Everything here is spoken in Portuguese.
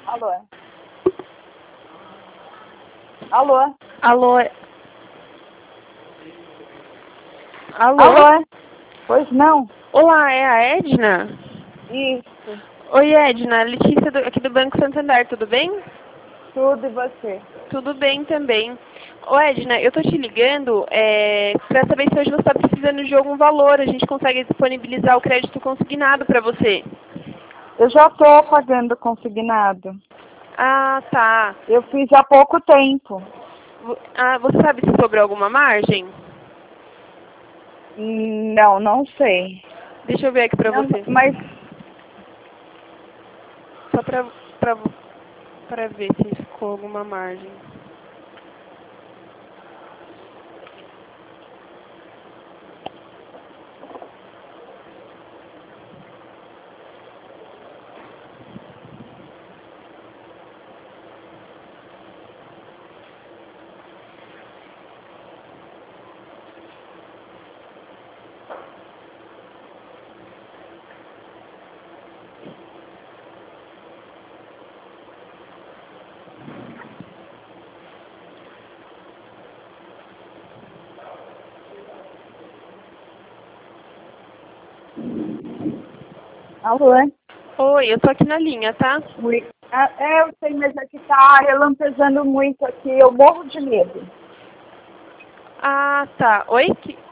Alô? Alô? Alô? Alô? Alô? Pois não? Olá, é a Edna? Isso. Oi, Edna. Letícia aqui do Banco Santander, tudo bem? Tudo e você? Tudo bem também. Ô, Edna, eu tô te ligando pra saber se hoje você está precisando de algum valor. A gente consegue disponibilizar o crédito consignado para você. Eu já estou pagando consignado. Ah, tá. Eu fiz há pouco tempo. Você sabe se sobrou alguma margem? Não, não sei. Deixa eu ver aqui pra Não, você. mas Só pra ver se ficou alguma margem. alô? Oi, eu tô aqui na linha, tá? Eu sei, mas aqui tá relampejando muito aqui. Eu morro de medo. Ah, tá. Oi?